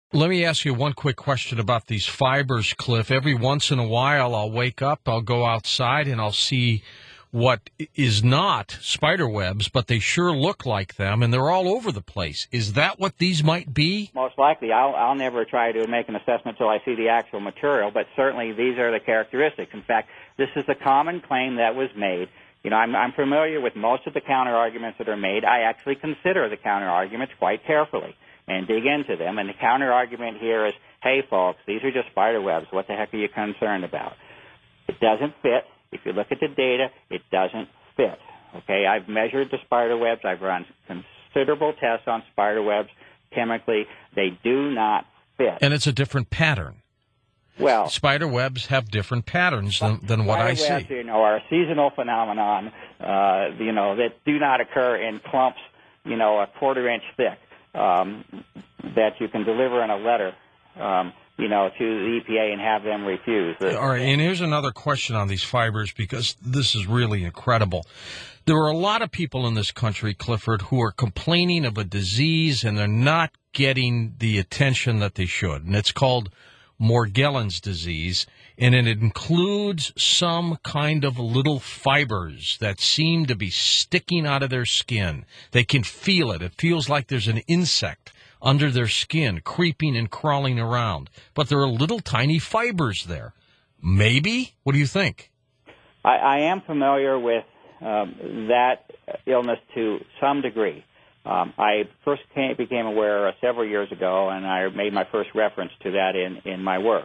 Let me ask you one quick question about these fibers, Cliff. Every once in a while, I'll wake up, I'll go outside, and I'll see what is not spider webs, but they sure look like them, and they're all over the place. Is that what these might be? Most likely. I'll never try to make an assessment until I see the actual material, but certainly these are the characteristics. In fact, this is a common claim that was made. You know, I'm familiar with most of the counter-arguments that are made. I actually consider the counter-arguments quite carefully and dig into them. And the counter-argument here is, hey, folks, these are just spider webs. What the heck are you concerned about? It doesn't fit. If you look at the data, it doesn't fit. Okay, I've measured the spider webs. I've run considerable tests on spider webs chemically. They do not fit. And it's a different pattern. Well, spider webs have different patterns than what I see. Spider webs, are a seasonal phenomenon, that do not occur in clumps, a quarter-inch thick, that you can deliver in a letter, to the EPA and have them refuse. All right, and here's another question on these fibers, because this is really incredible. There are a lot of people in this country, Clifford, who are complaining of a disease, and they're not getting the attention that they should, and it's called Morgellons disease, and it includes some kind of little fibers that seem to be sticking out of their skin. They can feel it. It feels like there's an insect under their skin, creeping and crawling around. But there are little tiny fibers there. Maybe? What do you think? I am familiar with that illness to some degree. I first became aware several years ago, and I made my first reference to that in my work.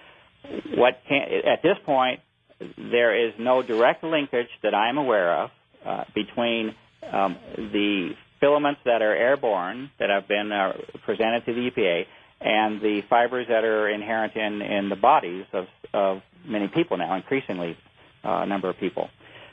At this point, there is no direct linkage that I'm aware of between the filaments that are airborne that have been presented to the EPA and the fibers that are inherent in the bodies of many people now, increasingly a number of people.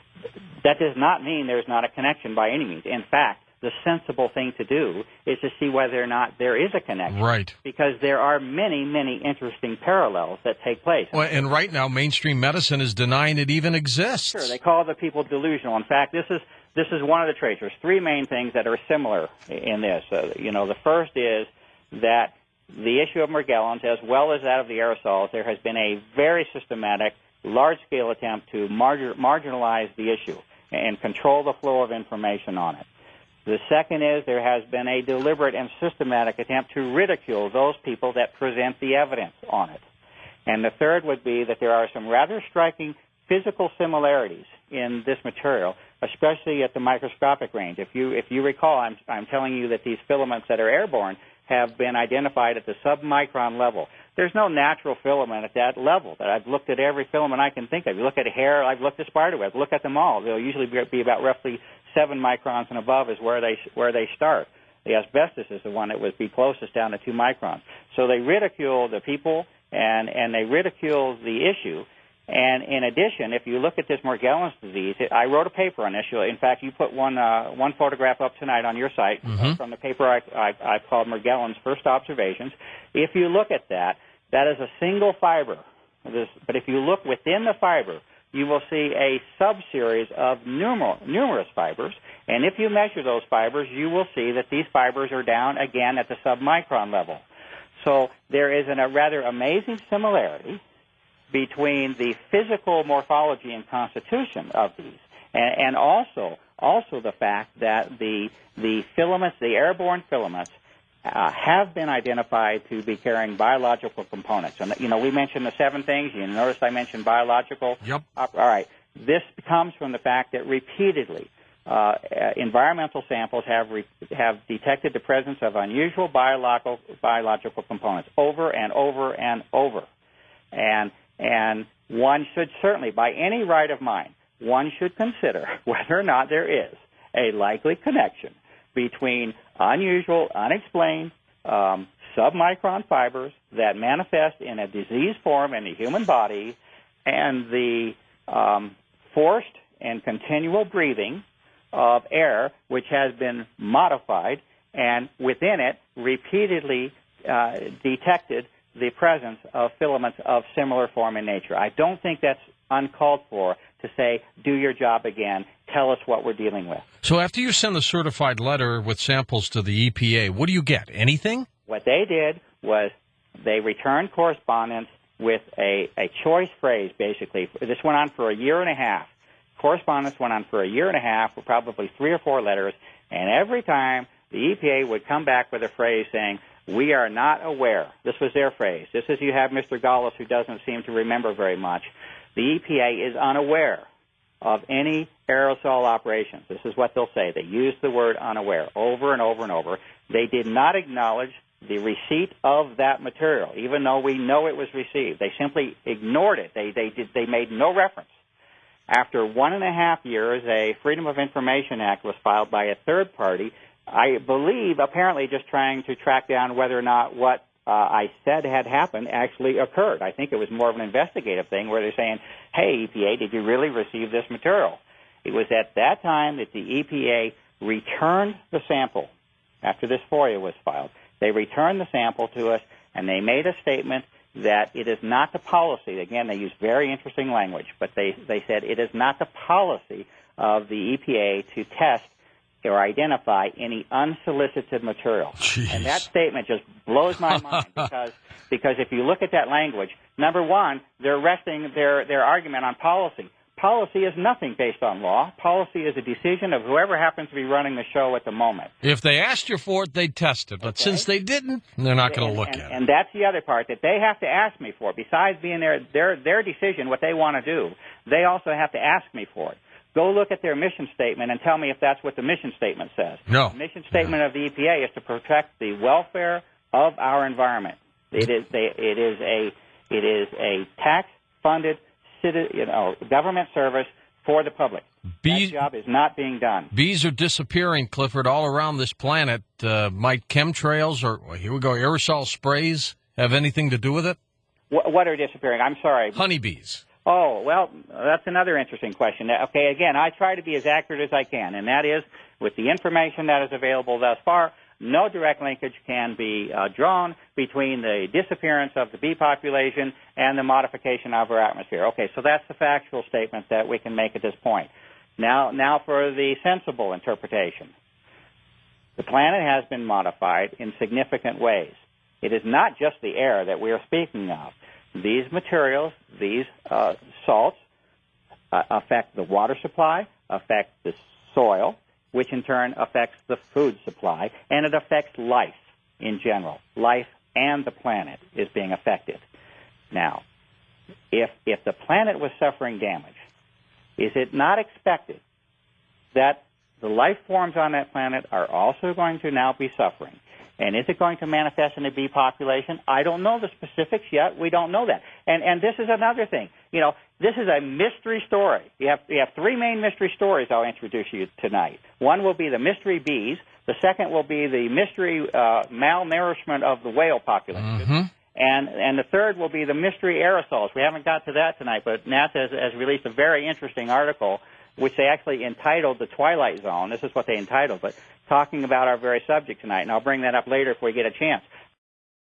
That does not mean there's not a connection by any means. In fact, the sensible thing to do is to see whether or not there is a connection. Right. Because there are many, many interesting parallels that take place. Well, and right now, mainstream medicine is denying it even exists. Sure, they call the people delusional. In fact, this is one of the traits. There's three main things that are similar in this. The first is that the issue of Morgellons, as well as that of the aerosols, there has been a very systematic, large-scale attempt to marginalize the issue and control the flow of information on it. The second is there has been a deliberate and systematic attempt to ridicule those people that present the evidence on it. And the third would be that there are some rather striking physical similarities in this material, especially at the microscopic range. If you recall, I'm telling you that these filaments that are airborne have been identified at the submicron level. There's no natural filament at that level. I've looked at every filament I can think of. You look at hair, I've looked at spider webs. Look at them all. They'll usually be about roughly 7 microns and above is where they start. The asbestos is the one that would be closest down to 2 microns. So they ridicule the people and they ridicule the issue. And in addition, if you look at this Morgellons disease, I wrote a paper on this. In fact, you put one photograph up tonight on your site from the paper I called Morgellons First Observations. If you look at that, that is a single fiber. But if you look within the fiber, you will see a subseries of numerous fibers. And if you measure those fibers, you will see that these fibers are down again at the submicron level. So there is a rather amazing similarity between the physical morphology and constitution of these, and also the fact that the filaments, the airborne filaments, have been identified to be carrying biological components. And we mentioned the 7 things. You notice I mentioned biological. Yep. All right. This comes from the fact that repeatedly environmental samples have detected the presence of unusual biological components over and over and over. And one should certainly, by any right of mind, one should consider whether or not there is a likely connection between unusual, unexplained submicron fibers that manifest in a disease form in the human body and the forced and continual breathing of air, which has been modified, and within it repeatedly detected the presence of filaments of similar form in nature. I don't think that's uncalled for to say, do your job again, tell us what we're dealing with. So after you send the certified letter with samples to the EPA, what do you get? Anything? What they did was they returned correspondence with a choice phrase, basically. This went on for a year and a half. Correspondence went on for a year and a half with probably 3 or 4 letters, and every time the EPA would come back with a phrase saying, "We are not aware." This was their phrase. Just as you have Mr. Gallus, who doesn't seem to remember very much. The EPA is unaware of any aerosol operations. This is what they'll say. They use the word unaware over and over and over. They did not acknowledge the receipt of that material, even though we know it was received. They simply ignored it. They made no reference. After 1.5 years, a Freedom of Information Act was filed by a third party, I believe apparently just trying to track down whether or not what I said had happened actually occurred. I think it was more of an investigative thing where they're saying, "Hey, EPA, did you really receive this material?" It was at that time that the EPA returned the sample after this FOIA was filed. They returned the sample to us, and they made a statement that it is not the policy. Again, they used very interesting language, but they said it is not the policy of the EPA to test or identify any unsolicited material. Jeez. And that statement just blows my mind because if you look at that language, number one, they're resting their argument on policy. Policy is nothing based on law. Policy is a decision of whoever happens to be running the show at the moment. If they asked you for it, they'd test it. But since they didn't, they're not going to look at it. And that's the other part, that they have to ask me for it. Besides being their decision, what they want to do, they also have to ask me for it. Go look at their mission statement and tell me if that's what the mission statement says. No. The mission statement of the EPA is to protect the welfare of our environment. It is a tax-funded government service for the public. That job is not being done. Bees are disappearing, Clifford, all around this planet. Might chemtrails or, here we go, aerosol sprays have anything to do with it? What are disappearing? I'm sorry. Honeybees. Oh, well, that's another interesting question. Okay, again, I try to be as accurate as I can, and that is, with the information that is available thus far, no direct linkage can be drawn between the disappearance of the bee population and the modification of our atmosphere. Okay, so that's the factual statement that we can make at this point. Now for the sensible interpretation. The planet has been modified in significant ways. It is not just the air that we are speaking of. These materials, these salts, affect the water supply, affect the soil, which in turn affects the food supply, and it affects life in general. Life and the planet is being affected. Now, if the planet was suffering damage, is it not expected that the life forms on that planet are also going to now be suffering? And is it going to manifest in a bee population? I don't know the specifics yet. We don't know that. And this is another thing. This is a mystery story. You have 3 main mystery stories I'll introduce you tonight. One will be the mystery bees. The second will be the mystery malnourishment of the whale population. Mm-hmm. And the third will be the mystery aerosols. We haven't got to that tonight, but NASA has released a very interesting article which they actually entitled The Twilight Zone. This is what they entitled, but talking about our very subject tonight, and I'll bring that up later if we get a chance.